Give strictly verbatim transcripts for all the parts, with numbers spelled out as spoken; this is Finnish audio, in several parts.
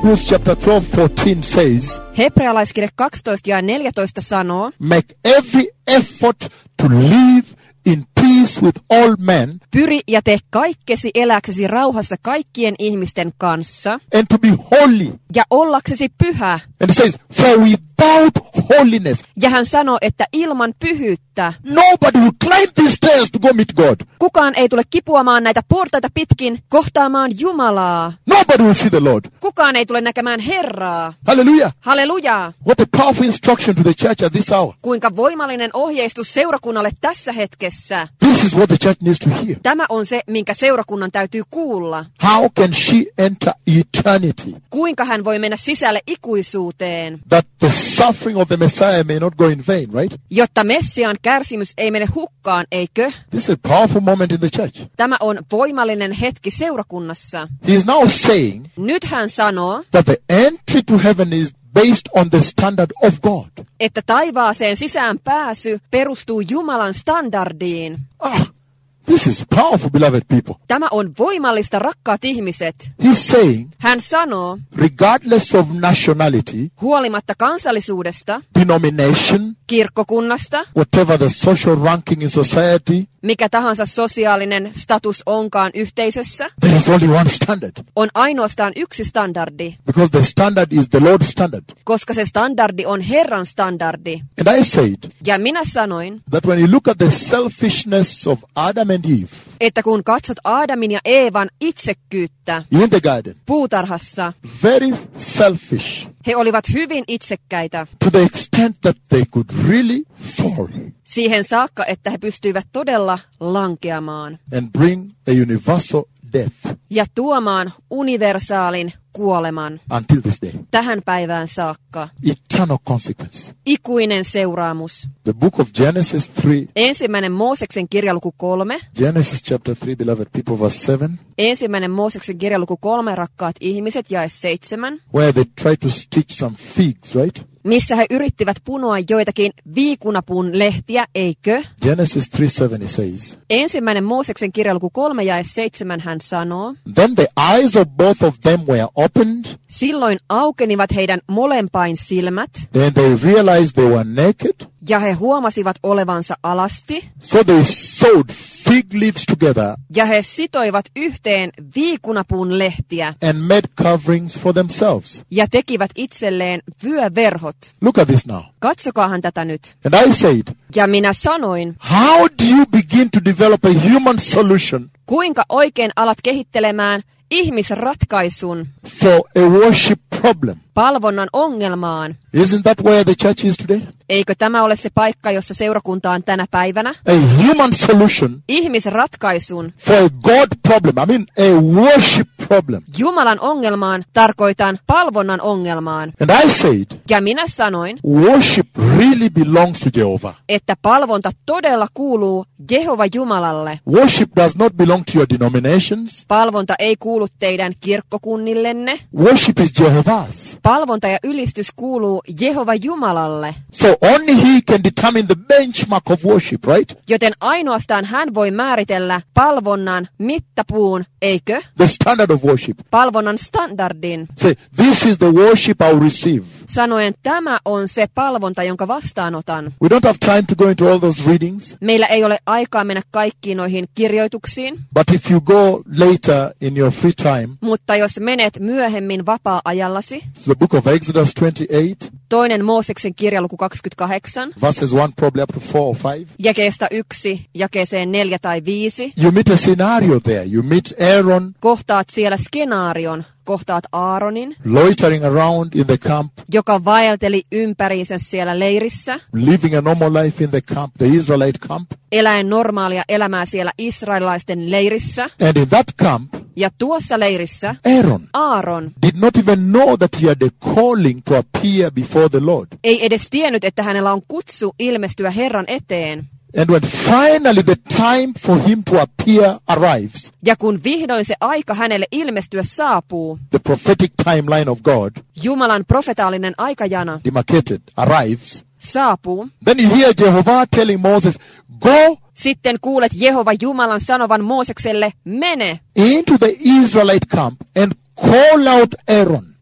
Hebrews chapter twelve, fourteen says, Hebrealaiskirje kaksitoista ja neljätoista sanoo, make every effort to live in peace with all men, pyri ja tee kaikkesi eläksesi rauhassa kaikkien ihmisten kanssa, and to be holy. ja ollaksesi pyhä. And it says, for without holiness, Ja hän sanoo, että ilman pyhyyttä nobody will climb these stairs to go meet God. kukaan ei tule kipuamaan näitä portaita pitkin kohtaamaan Jumalaa. Nobody will see the Lord. Kukaan ei tule näkemään Herraa. Hallelujah. Halleluja! What a powerful instruction to the church at this hour. Kuinka voimallinen ohjeistus seurakunnalle tässä hetkessä. This is what the church needs to hear. Tämä on se, minkä seurakunnan täytyy kuulla. How can she enter eternity? Kuinka hän voi mennä sisälle ikuisuuteen, That the suffering of the Messiah may not go in vain, right? jotta Messiaan kärsimys ei mene hukkaan, eikö? This is a powerful moment in the church. Tämä on voimallinen hetki seurakunnassa. He is now saying Nyt hän sanoo, that the entry to heaven is based on the standard of God. että taivaaseen sisään pääsy perustuu Jumalan standardiin. Ah, this is powerful, beloved people. Tämä on voimallista, rakkaat ihmiset. He's saying, Hän sanoo, regardless of nationality, huolimatta kansallisuudesta, denomination, kirkkokunnasta, whatever the social ranking in society, mikä tahansa sosiaalinen status onkaan yhteisössä, there is only one standard. on ainoastaan yksi standardi, Because the standard is the Lord's standard. koska se standardi on Herran standardi. And I said Ja minä sanoin, that when you look at the selfishness of Adam and Eve että kun katsot Aadamin ja Eevan itsekkyyttä in the garden, puutarhassa, very selfish he olivat hyvin itsekkäitä to the extent that they could really fall siihen saakka, että he pystyivät todella lankeamaan and bring a universal death ja tuomaan universaalin kuoleman until this day. tähän päivään saakka. Eternal consequence. Ikuinen seuraamus. The book of Genesis three, Ensimmäinen Mooseksen kirjaluku kolme. Genesis chapter three, beloved people, verse seven, Ensimmäinen Mooseksen kirjaluku kolme, rakkaat ihmiset, jae seitsemän. where they try to stitch some figs, right? Missä he yrittivät punoa joitakin viikunapuun lehtiä, eikö? Genesis three seven, it says, Ensimmäinen Mooseksen kirjaluku kolme, jae seitsemän, hän sanoo, then the eyes of both of them were opened, silloin aukenivat heidän molempain silmät, and they realized they were naked, ja he huomasivat olevansa alasti, so they sewed fig leaves together ja he sitoivat yhteen viikunapuun lehtiä, and made coverings for themselves. ja tekivät itselleen vyöverhot. Look at this now. Katsokaahan tätä nyt. And I said, Ja minä sanoin, how do you begin to develop a human solution kuinka oikein alat kehittelemään ihmisratkaisun for a worship problem? palvonnan ongelmaan? Isn't that where the church is today? Eikö tämä ole se paikka, jossa seurakunta on tänä päivänä? A human solution Ihmisratkaisun for a God problem. I mean, a worship problem. Jumalan ongelmaan tarkoitan palvonnan ongelmaan. And I said, Ja minä sanoin, worship really belongs to Jehovah. että palvonta todella kuuluu Jehova Jumalalle. Worship does not belong to your denominations. Palvonta ei kuulu teidän kirkkokunnillenne. Worship is Jehovah's. Palvonta ja ylistys kuuluu Jehova Jumalalle. So only he can determine the benchmark of worship, right? Joten ainoastaan hän voi määritellä palvonnan mittapuun, eikö? The standard of worship. Palvonnan standardin. Say, this is the worship I will receive. Sanoen, tämä on se palvonta, jonka vastaanotan. We don't have time to go into all those readings, Meillä ei ole aikaa mennä kaikkiin noihin kirjoituksiin, but if you go later in your free time, mutta jos menet myöhemmin vapaa-ajallasi, the book of Exodus twenty-eight, toinen Mooseksen kirjaluku kaksikymmentäkahdeksan, verses one probably up to four or five, jakeesta yksi, jakeeseen neljä tai viisi, you meet a scenario there. You meet Aaron kohtaat siellä skenaarion, kohtaat Aaronin, loitering around in the camp, joka vaelteli ympäriinsä siellä leirissä, living a normal life in the camp, the Israelite camp. eläen normaalia elämää siellä israelilaisten leirissä, And in that camp, ja tuossa leirissä Aaron Aaron did not even know that he had a calling to appear before the Lord. ei edes tiennyt, että hänellä on kutsu ilmestyä Herran eteen. And when finally the time for him to appear arrives, Ja kun vihdoin se aika hänelle ilmestyä saapuu, the prophetic timeline of God Jumalan profetaalinen aikajana demarcated arrives, saapuu, then you hear Jehovah telling Moses, go sitten kuulet Jehova Jumalan sanovan Moosekselle, mene into the Israelite camp and call out Aaron.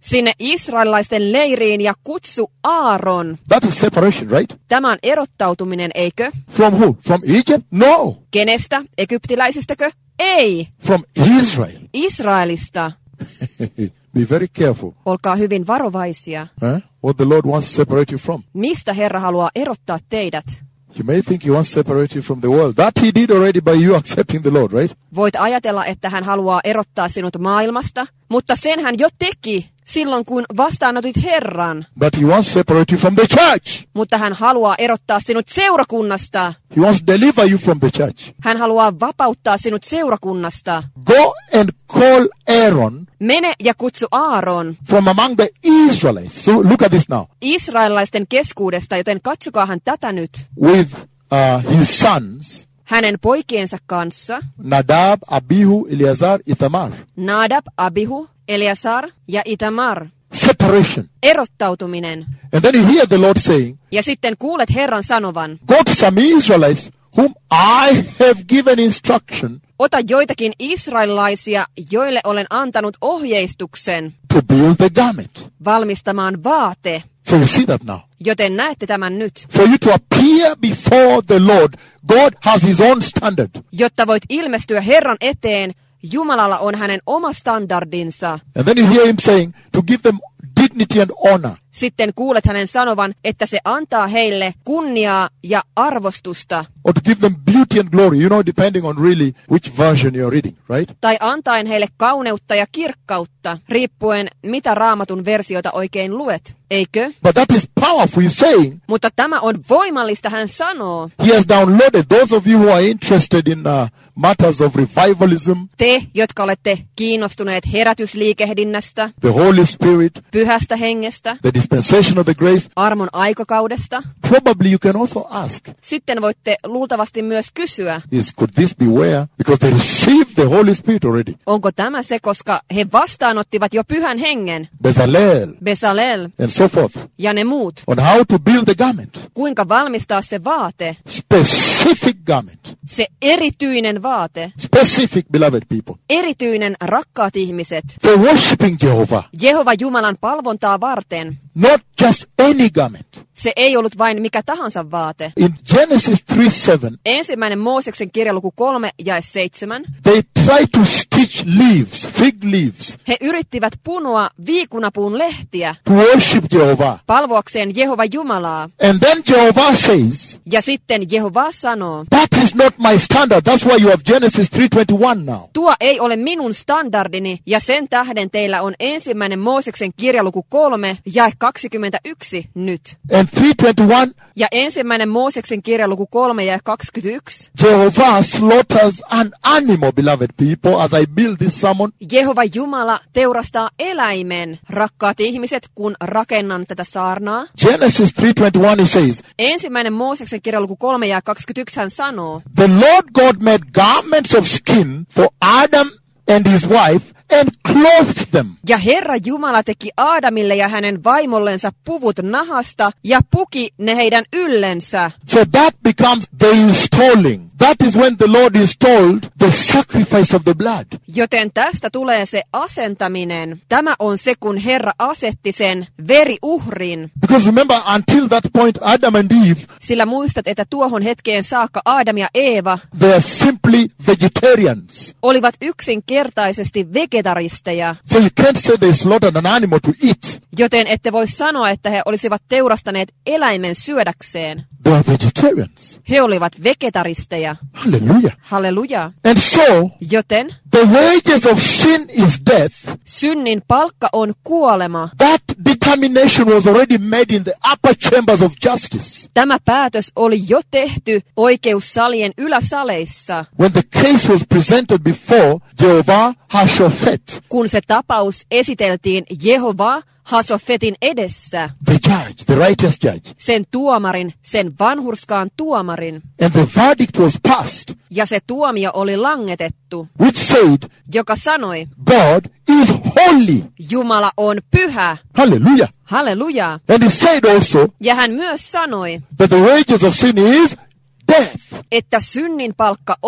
sinne israelilaisten leiriin ja kutsu Aaron. That is separation, right? Tämä on erottautuminen, eikö? From who? From Egypt? No. Kenestä? Egyptiläisistäkö? Ei. From Israel. Israelista. Be very careful. Olkaa hyvin varovaisia. Huh? What the Lord wants to separate you from. Mistä Herra haluaa erottaa teidät? You may think he wants to separate you from the world. That he did already by you accepting the Lord, right? Voit ajatella, että hän haluaa erottaa sinut maailmasta, mutta sen hän jo teki silloin, kun vastaanotit Herran. But he wants to separate you from the church. Mutta hän haluaa erottaa sinut seurakunnasta. He wants to deliver you from the church. Hän haluaa vapauttaa sinut seurakunnasta. Go and call Aaron. Mene ja kutsu Aaron. From among the Israelites. So look at this now. Israelilaisten keskuudesta, joten katsokaahan tätä nyt. With uh, his sons. Hänen poikiensa kanssa. Nadab, Abihu, Eleazar, Ithamar. Nadab, Abihu, Eleazar ja Itamar. Separation. Erottautuminen. And then you hear the Lord saying, ja sitten kuulet Herran sanovan, go to some Israelites whom I have given instruction. Ota joitakin israelilaisia, joille olen antanut ohjeistuksen. To build the garment. Valmistamaan vaate. So you see that now. Joten näette tämän nyt. For you to appear before the Lord, God has his own standard. Jotta voit ilmestyä Herran eteen, Jumalalla on hänen oma standardinsa. And then you hear him saying to give them dignity and honor. Sitten kuulet hänen sanovan, että se antaa heille kunniaa ja arvostusta. Or to give them beauty and glory, you know, depending on really which version you're reading, right? Tai antaen heille kauneutta ja kirkkautta, riippuen mitä Raamatun versiota oikein luet, eikö? But that is powerful, he's saying. Mutta tämä on voimallista, hän sanoo. He has downloaded, those of you who are interested in uh, matters of revivalism. Te, jotka olette kiinnostuneet herätysliikehdinnästä, the Holy Spirit, pyhästä hengestä, the dispensation of the grace, armon aikakaudesta. probably you can also ask. Sitten voitte luultavasti myös kysyä, Is could this be where? Because they received the Holy Spirit already. onko tämä se, koska he vastaanottivat jo pyhän hengen, Bezalel, Besalel and so forth. ja ne muut. On how to build the garment. Kuinka valmistaa se vaate, Specific garment. se erityinen vaate, Specific, beloved people. erityinen rakkaat ihmiset, For worshiping Jehovah. Jehova Jumalan palvontaa varten. Not just any garment. Se ei ollut vain mikä tahansa vaate. In Genesis three seven, Ensimmäinen Mooseksen kirja luku kolme ja seitsemän. they try to stitch leaves, fig leaves, He yrittivät punoa viikunapuun lehtiä to worship Jehovah. palvoakseen Jehova Jumalaa. And then Jehovah says, Ja sitten Jehova sanoo, that is not my standard. That's why you have Genesis three twenty-one now. tuo ei ole minun standardini, ja sen tähden teillä on ensimmäinen Mooseksen kirja luku kolme ja kaksikymmentäyksi nyt. And three twenty-one, Ja ensimmäinen Mooseksen kirja luku kolme ja kaksikymmentäyksi. Jehovah slaughters an animal, beloved people, as I build this sermon. Jehova Jumala teurastaa eläimen, rakkaat ihmiset, kun rakennan tätä saarnaa. Genesis three twenty-one, he says, Ensimmäinen Mooseksen kirja luku kolme ja kaksikymmentäyksi hän sanoo, the Lord God made garments of skin for Adam and his wife and clothed them. ja Herra Jumala teki Aadamille ja hänen vaimollensa puvut nahasta ja puki ne heidän yllensä. So that becomes the installing. That is when the Lord installed the sacrifice of the blood. Joten tästä tulee se asentaminen. Tämä on se, kun Herra asetti sen veriuhrin. Because remember, until that point, Adam and Eve, Sillä muistat, että tuohon hetkeen saakka Aadam ja Eeva they are simply vegetarians. olivat yksinkertaisesti vegetaristeja. So you can't say they slaughtered an animal to eat. Joten ette voi sanoa, että he olisivat teurastaneet eläimen syödäkseen. They are vegetarians. He olivat vegetaristeja. Hallelujah. Halleluja. And so, Joten the wages of sin is death. synnin palkka on kuolema. That determination was already made in the upper chambers of justice. Tämä päätös oli jo tehty oikeussalien yläsaleissa, When the case was presented before Jehovah Hashophet, kun se tapaus esiteltiin Jehova Hasofetin edessä, the judge, the righteous judge. sen tuomarin, sen vanhurskaan tuomarin, And the verdict was passed, ja se tuomio oli langetettu, which said, joka sanoi, God is holy. Jumala on pyhä. Hallelujah. Halleluja. And he said also Ja hän myös sanoi, that the wages of sin is death. että synnin palkka on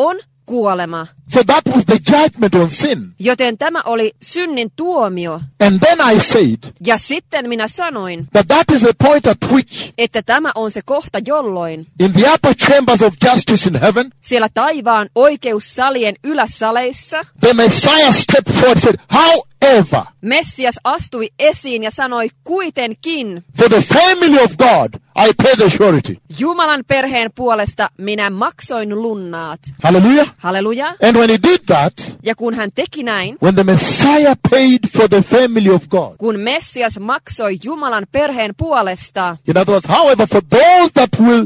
kuolema. So that was the judgment on sin. Joten tämä oli synnin tuomio. And then I said Ja sitten minä sanoin, that that is the point at which että tämä on se kohta, jolloin in the upper chambers of justice in heaven, siellä taivaan oikeussalien yläsaleissa the Messiah stepped forward and said, however, Messias astui esiin ja sanoi kuitenkin, for the family of God, I pay the surety. Jumalan perheen puolesta minä maksoin lunnaat. Hallelujah. Halleluja. And when he did that, Ja kun hän teki näin, when the Messiah paid for the family of God, kun Messias maksoi Jumalan perheen puolesta, in other words, however, for those that will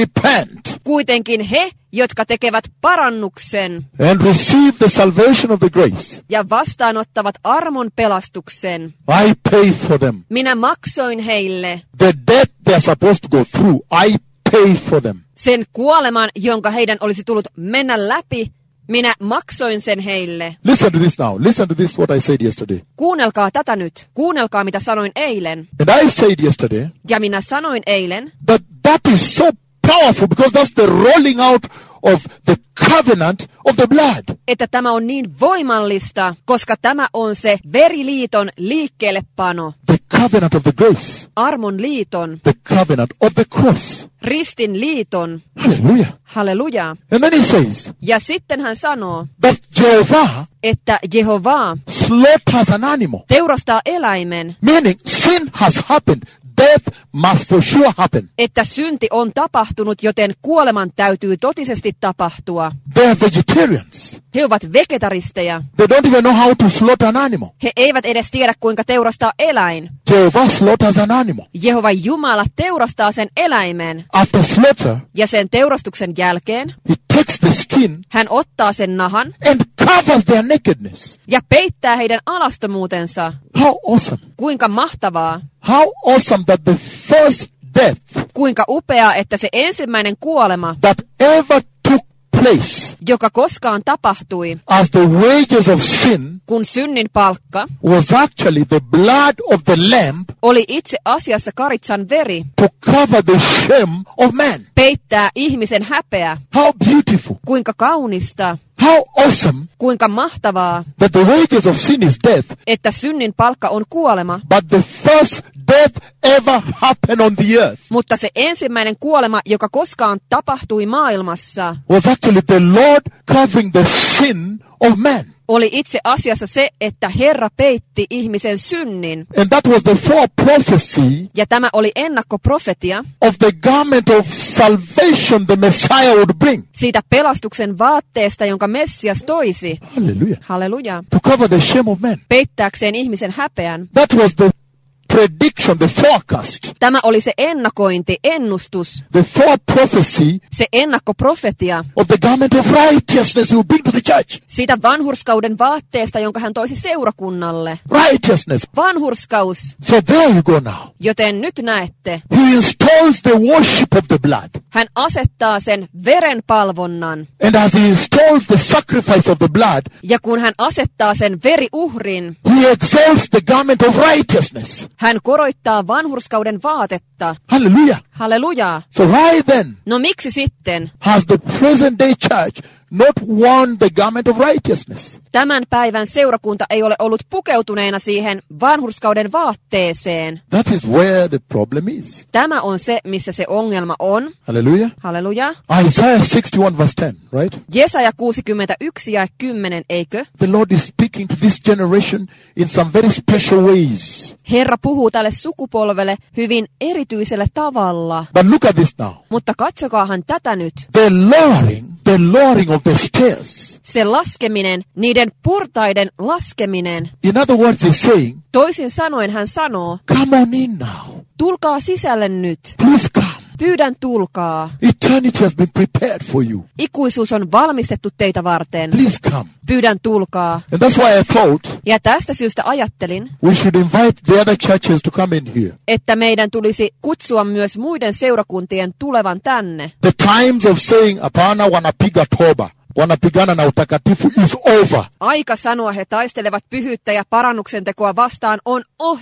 repent kuitenkin he, jotka tekevät parannuksen and receive the salvation of the grace, ja vastaanottavat armon pelastuksen, I pay for them. minä maksoin heille The death they're supposed to go through, I pay for them. sen kuoleman, jonka heidän olisi tullut mennä läpi. Minä maksoin sen heille. Listen to this now. Listen to this, what I said yesterday. Kuunnelkaa tätä nyt. Kuunnelkaa, mitä sanoin eilen. And I said yesterday Ja minä sanoin eilen, that that is so powerful because that's the rolling out of the covenant of the blood. että tämä on niin voimallista, koska tämä on se veriliiton liikkeellepano, The covenant of the grace. armon liiton, The covenant of the cross. ristin liiton. Hallelujah. Halleluja. And then he says Ja sitten hän sanoo, that Jehovah että Jehova slaughters an animal, teurastaa eläimen, meaning sin has happened. Death must for sure happen. että synti on tapahtunut, joten kuoleman täytyy totisesti tapahtua. They are vegetarians. He ovat vegetaristeja. They don't even know how to slaughter an animal. He eivät edes tiedä, kuinka teurastaa eläin. Jehovah slaughters an animal. Jehova Jumala teurastaa sen eläimen, After slaughter, ja sen teurastuksen jälkeen he takes the skin hän ottaa sen nahan and covers their nakedness. ja peittää heidän alastomuutensa. How awesome. Kuinka mahtavaa, How awesome that the first death kuinka upeaa, että se ensimmäinen kuolema, that ever took place joka koskaan tapahtui, as the wages of sin kun synnin palkka was actually the blood of the lamb oli itse asiassa karitsan veri, to cover the shame of man. peittää ihmisen häpeä. How beautiful. Kuinka kaunista, How awesome kuinka mahtavaa, that the wages of sin is death, että synnin palkka on kuolema, but the first death ever happened on the earth mutta se ensimmäinen kuolema, joka koskaan tapahtui maailmassa, was actually the Lord covering the sin of man. oli itse asiassa se, että Herra peitti ihmisen synnin. And that was the fore-prophecy Ja tämä oli ennakkoprofetia of the garment of salvation the Messiah would bring. siitä pelastuksen vaatteesta, jonka Messias toisi. Hallelujah. Halleluja. To cover the shame of man. Peittääkseen ihmisen häpeän. That was the prediction, the forecast, Tämä oli se ennakointi, ennustus, the fore-prophecy se ennakkoprofetia of the garment of righteousness he would bring to the church. siitä vanhurskauden vaatteesta, jonka hän toisi seurakunnalle. Righteousness. Vanhurskaus. So there you go now. Joten nyt näette, He installs the worship of the blood. hän asettaa sen verenpalvonnan. And as he installs the sacrifice of the blood, Ja kun hän asettaa sen veriuhrin, he exalts the garment of righteousness. hän koroittaa vanhurskauden vaatetta. Hallelujah. Halleluja. So why then No miksi sitten has the present day church not worn the garment of righteousness? tämän päivän seurakunta ei ole ollut pukeutuneena siihen vanhurskauden vaatteeseen? That is where the problem is. Tämä on se, missä se ongelma on. Hallelujah. Halleluja. Isaiah sixty-one verse ten, right? Jesaja kuusikymmentäyksi ja kymmenen, eikö? The Lord is speaking to this generation in some very special ways. Herra puhuu tälle sukupolvelle hyvin erityisellä tavalla. But look at this now. Mutta katsokaahan tätä nyt. The lowering, the lowering of the stairs. Se laskeminen, niiden portaiden laskeminen. In other words, he's saying, Toisin sanoen hän sanoo, come on in now. tulkaa sisälle nyt. Please come. Pyydän tulkaa. Eternity has been prepared for you. Ikuisuus on valmistettu teitä varten. Please come. Pyydän tulkaa. And that's why I thought Ja tästä syystä ajattelin, we should invite the other churches to come in here. että meidän tulisi kutsua myös muiden seurakuntien tulevan tänne. The times of saying, apana wanapiga toba, wanapigana na utakatifu is over. Aika sanoa he taistelevat pyhyyttä ja parannuksen tekoa vastaan on ohi.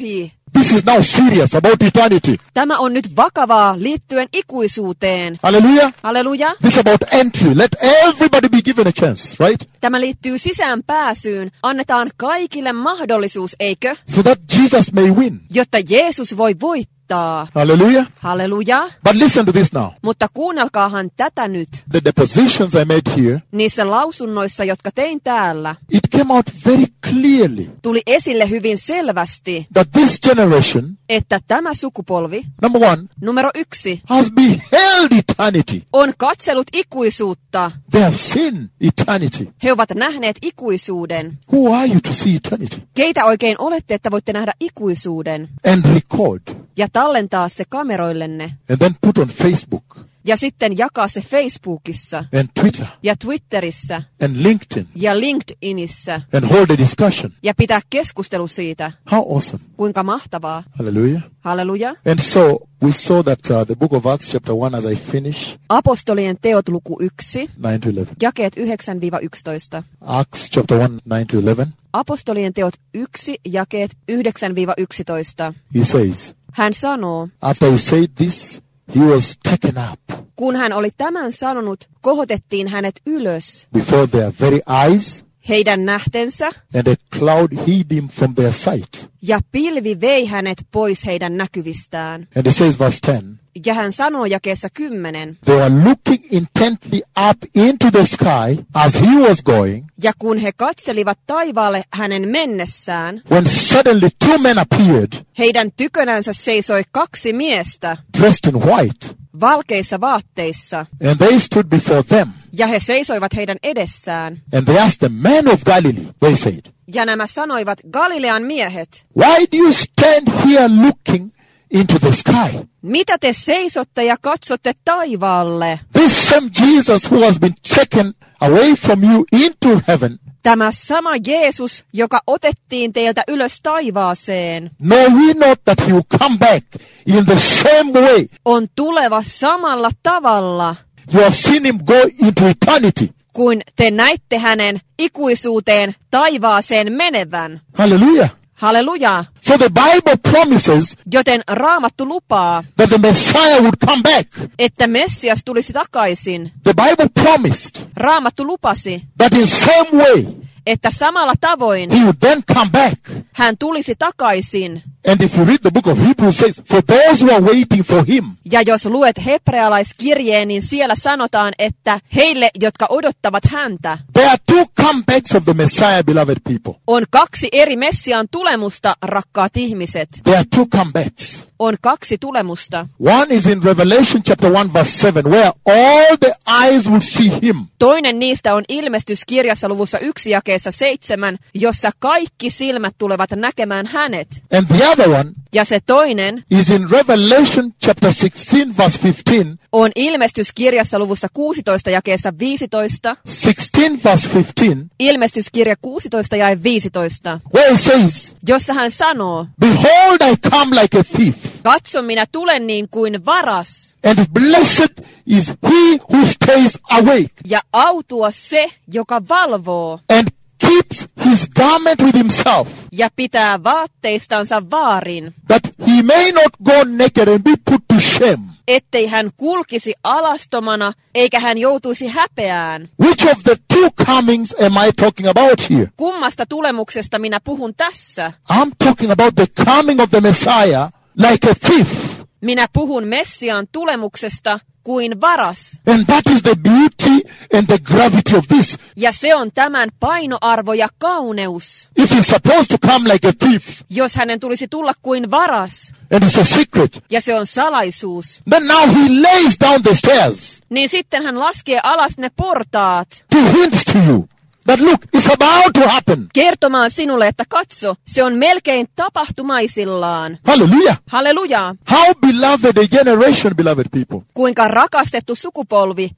This is now serious about eternity. Tämä on nyt vakavaa liittyen ikuisuuteen. Hallelujah. Halleluja. This is about entry. Let everybody be given a chance, right? Tämä liittyy sisään pääsyyn. Annetaan kaikille mahdollisuus, eikö? So that Jesus may win. Jotta Jeesus voi voittaa. Hallelujah. Halleluja. But listen to this now. Mutta kuunnelkaahan tätä nyt. The depositions I made here, Niissä lausunnoissa, jotka tein täällä, it came out very clearly tuli esille hyvin selvästi, that this generation, että tämä sukupolvi, number one, numero yksi, has beheld eternity. on katsellut ikuisuutta. They have seen eternity. He ovat nähneet ikuisuuden. Who are you to see eternity? Keitä oikein olette, että voitte nähdä ikuisuuden? And record. Ja tallentaa se kameroillenne. And then put on Facebook Ja sitten jakaa se Facebookissa. and Twitter Ja Twitterissä. and LinkedIn Ja LinkedInissä. and hold a discussion. Ja pitää keskustelu siitä. How awesome. Kuinka mahtavaa. Hallelujah. Halleluja. And so we saw that uh, the book of Acts chapter one, as I finish, Apostolien teot luku yksi, nine to eleven. jakeet yhdeksän yksitoista. Acts chapter one, nine to eleven. Apostolien teot yksi, jakeet yhdeksän yksitoista. He says, Hän sanoo, after he said this, he was taken up kun hän oli tämän sanonut, kohotettiin hänet ylös, before their very eyes, heidän nähtensä, and a cloud hid him from their sight. ja pilvi vei hänet pois heidän näkyvistään. And he says, verse ten, Ja hän sanoo jakeessa kymmenen, they were looking intently up into the sky as he was going, ja kun he katselivat taivaalle hänen mennessään, when suddenly two men appeared, heidän tykönänsä seisoi kaksi miestä, dressed in white, valkeissa vaatteissa, and they stood before them. ja he seisoivat heidän edessään. And they asked the men of Galilee, they said, Ja nämä sanoivat, Galilean miehet, why do you stand here looking into the sky? mitä te seisotte ja katsotte taivaalle? This same Jesus who has been taken away from you into heaven, Tämä sama Jeesus, joka otettiin teiltä ylös taivaaseen, know we not that he will come back in the same way? on tuleva samalla tavalla, You have seen him go into eternity. kuin te näitte hänen ikuisuuteen taivaaseen menevän. Hallelujah. Halleluja! So the Bible promises Joten Raamattu lupaa, that the Messiah would come back. että Messias tulisi takaisin. The Bible promised Raamattu lupasi, that in same way että samalla tavoin he would then come back. hän tulisi takaisin. And if you read the book of Hebrews, it says, for those who are waiting for him, Ja jos luet hebrealaiskirjeen, niin siellä sanotaan, että heille, jotka odottavat häntä, there are two comebacks of the Messiah, beloved people. on kaksi eri Messiaan tulemusta, rakkaat ihmiset. There are two comebacks. On kaksi tulemusta. One is in Revelation chapter one, verse seven, where all the eyes will see him. Toinen niistä on ilmestyskirjassa luvussa yksi jakeessa seitsemän, jossa kaikki silmät tulevat näkemään hänet. And the other one Ja se toinen is in Revelation chapter sixteen, verse fifteen, on ilmestyskirjassa luvussa kuusitoista jakeessa viisitoista, sixteen verse fifteen, ilmestyskirja kuusitoista jae viisitoista, where it says, jossa hän sanoo, behold, I come like a thief, katso, minä tulen niin kuin varas, and blessed is he who stays awake ja autua se, joka valvoo, and keeps his garment with himself, ja pitää vaatteistansa vaarin, that he may not go naked and be put to shame. ettei hän kulkisi alastomana, eikä hän joutuisi häpeään. Which of the two comings am I talking about here? Kummasta tulemuksesta minä puhun tässä? I'm talking about the coming of the Messiah like a thief. Minä puhun Messiaan tulemuksesta kuin varas. And that is the beauty and the gravity of this. Ja se on tämän painoarvo ja kauneus. If he's supposed to come like a thief, Jos hänen tulisi tulla kuin varas, and it's a secret, ja se on salaisuus, then now he lays down the stairs niin sitten hän laskee alas ne portaat, to hint to you that look, it's about to happen. kertomaan sinulle, että katso, se on melkein tapahtumaisillaan. Hallelujah. Halleluja! How beloved a generation, beloved people. Kuinka rakastettu sukupolvi,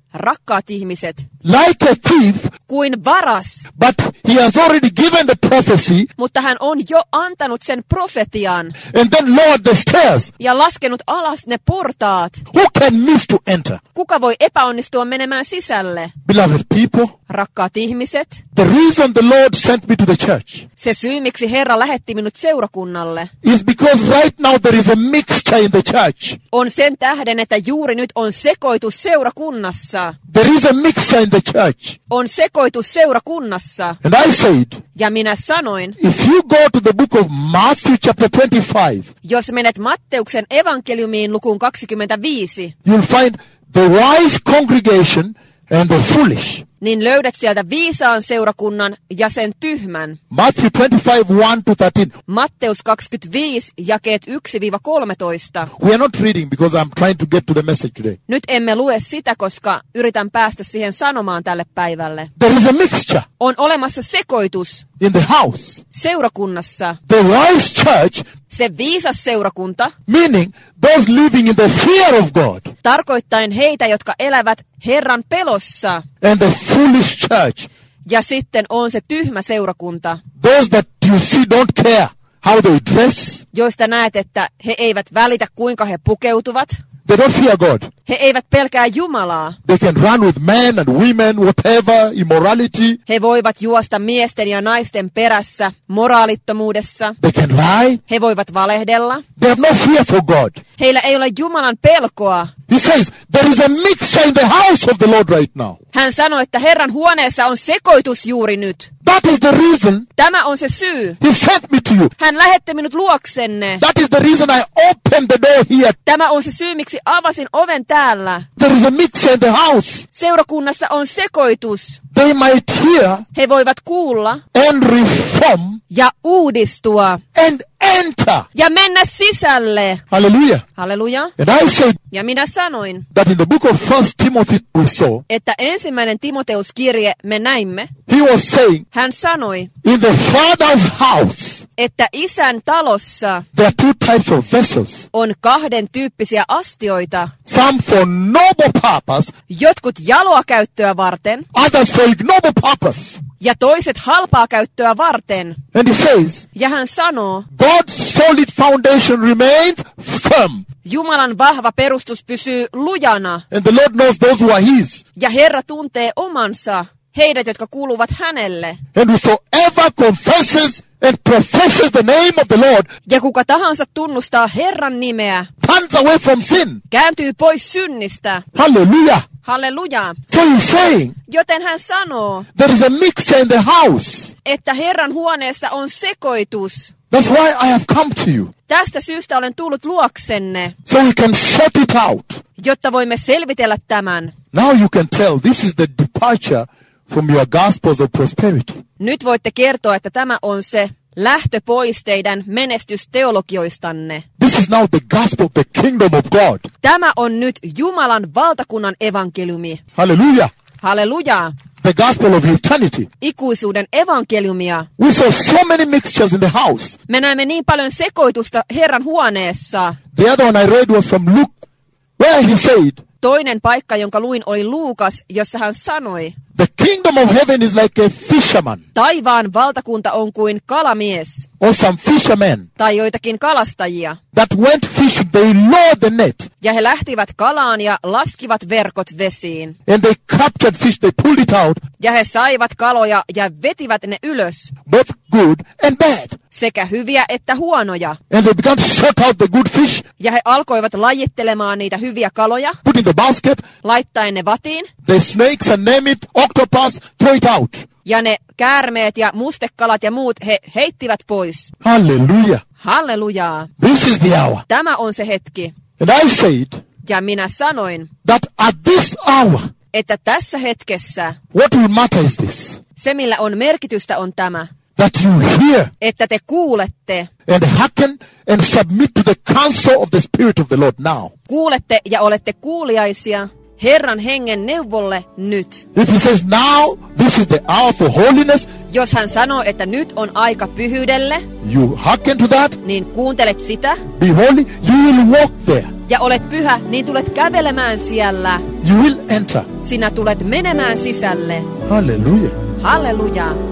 Rakkaat ihmiset, like a thief, kuin varas, but he has already given the prophecy mutta hän on jo antanut sen profetian and then lowered the stairs. ja laskenut alas ne portaat. Who can miss to enter? Kuka voi epäonnistua menemään sisälle? Beloved people, Rakkaat ihmiset, the reason the Lord sent me to the church se syy, miksi Herra lähetti minut seurakunnalle, is because right now there is a mixture in the church. on sen tähden, että juuri nyt on sekoitus seurakunnassa. There is a mixture in the church. On sekoitus seurakunnassa. And I said, Ja minä sanoin, if you go to the book of Matthew chapter twenty-five, jos menet Matteuksen evankeliumiin lukuun kaksikymmentäviisi, you'll find the wise congregation and the foolish. niin löydät sieltä viisaan seurakunnan ja sen tyhmän. Matthew twenty-five, one to thirteen. Matteus kaksikymmentäviisi, jakeet yksi kolmetoista. We are not reading because I'm trying to get to the message today. Nyt emme lue sitä, koska yritän päästä siihen sanomaan tälle päivälle. There is a mixture On olemassa sekoitus in the house. seurakunnassa. The wise church, Se viisas seurakunta, meaning those living in the fear of God, tarkoittaen heitä, jotka elävät Herran pelossa. and the foolish church, Ja sitten on se tyhmä seurakunta, those that you see don't care how they dress, joista näet, että he eivät välitä, kuinka he pukeutuvat. they don't fear God. He eivät pelkää Jumalaa. They can run with men and women, whatever, immorality. He voivat juosta miesten ja naisten perässä moraalittomuudessa. They can lie. He voivat valehdella. They have no fear for God. Heillä ei ole Jumalan pelkoa. He says, there is a mixture in the house of the Lord right now. Hän sanoi, että Herran huoneessa on sekoitus juuri nyt. That is the reason Tämä on se syy. he sent me to you. Hän lähetti minut luoksenne. That is the reason I opened the door here. Tämä on se syy, miksi avasin oven täällä. There is a mixture in the house. Seurakunnassa on sekoitus. They might hear He voivat kuulla and reform ja uudistua and enter. ja mennä sisälle. Hallelujah. Halleluja. And I said Ja minä sanoin, that in the book of First Timothy we saw, että ensimmäinen Timoteuskirje me näimme. he was saying, Hän sanoi, in the Father's house, että isän talossa there are two types of vessels. on kahden tyyppisiä astioita. Some for noble purpose, Jotkut jaloa käyttöä varten others for ignoble purpose. ja toiset halpaa käyttöä varten. And he says, Ja hän sanoo, God's solid foundation remains firm. Jumalan vahva perustus pysyy lujana. And the Lord knows those who are his. Ja Herra tuntee omansa, heidät, jotka kuuluvat hänelle. And whosoever confesses and professes the name of the Lord Ja kuka tahansa tunnustaa Herran nimeä, turns away from sin. kääntyy pois synnistä. Hallelujah. Halleluja. So he's saying Joten hän sanoo, there is a mixture in the house. että Herran huoneessa on sekoitus. That's why I have come to you. Tästä syystä olen tullut luoksenne, So we can sort it out. jotta voimme selvitellä tämän. Now you can tell this is the departure from your gospels of prosperity. Nyt voitte kertoa, että tämä on se lähtö pois teidän menestysteologioistanne. This is now the gospel of the kingdom of God. Tämä on nyt Jumalan valtakunnan evankeliumi. Hallelujah. Halleluja. The gospel of eternity. Ikuisuuden evankeliumia. We saw so many mixtures in the house. Me näemme niin paljon sekoitusta Herran huoneessa. The other one I read was from Luke, where he said, Toinen paikka, jonka luin, oli Luukas, jossa hän sanoi, the kingdom of heaven is like a fisherman taivaan valtakunta on kuin kalamies or some fishermen tai joitakin kalastajia. that went fishing. They lowered the net Ja he lähtivät kalaan ja laskivat verkot vesiin. and they captured fish. They pulled it out, Ja he saivat kaloja ja vetivät ne ylös, both good and bad. sekä hyviä että huonoja. And they began to sort out the good fish, Ja he alkoivat lajittelemaan niitä hyviä kaloja, put in the basket, laittaen ne vatiin, the snakes and name it, octopus, throw it out. ja ne käärmeet ja mustekalat ja muut he heittivät pois. Hallelujah. Hallelujaa. This is the hour. Tämä on se hetki. And I said Ja minä sanoin, that at this hour, että tässä hetkessä what will matter is this, se, millä on merkitystä, on tämä, that you hear että te kuulette, and hearken and submit to the counsel of the Spirit of the Lord now. kuulette ja olette kuuliaisia, Herran hengen neuvolle nyt. If he says now, this is the hour for holiness, Jos hän sanoo, että nyt on aika pyhyydelle, you hearken to that, niin kuuntelet sitä. be holy, you will walk there. Ja olet pyhä, niin tulet kävelemään siellä. You will enter. Sinä tulet menemään sisälle. Hallelujah. Halleluja.